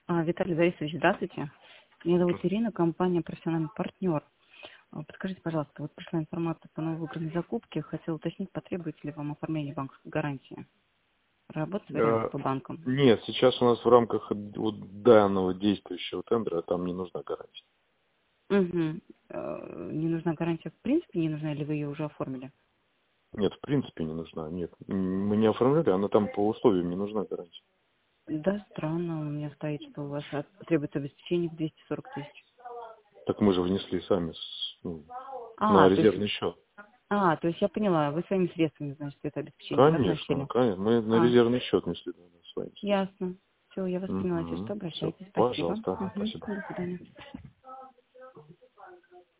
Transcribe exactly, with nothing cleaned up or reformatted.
А, Виталий Борисович, здравствуйте. Меня зовут Ирина, компания «Профессиональный партнер». А, Подскажите, пожалуйста, вот пришла информация по нововыигранной закупке. Хотела уточнить, потребуется ли вам оформление банковской гарантии. Работать варианты Э, по банкам? Нет, сейчас у нас в рамках вот данного действующего тендера там не нужна гарантия. Угу. Не нужна гарантия в принципе, не нужна, или вы ее уже оформили? Нет, в принципе не нужна. Нет, М, мы не оформляли, она там по условиям не нужна гарантия. Да, странно, у меня стоит, что у вас от- требуется обеспечение в двести сорок тысяч. Так мы же внесли сами с- ну, на А, то есть, резервный счет. а, то есть я поняла, вы своими средствами, значит, это обеспечение Конечно, назначили. конечно. Мы на А, резервный счет внесли да, с вами. ясно. Все, я вас поняла, если что, Угу. Все, обращайтесь. Спасибо. пожалуйста, ага, Угу. спасибо. До свидания.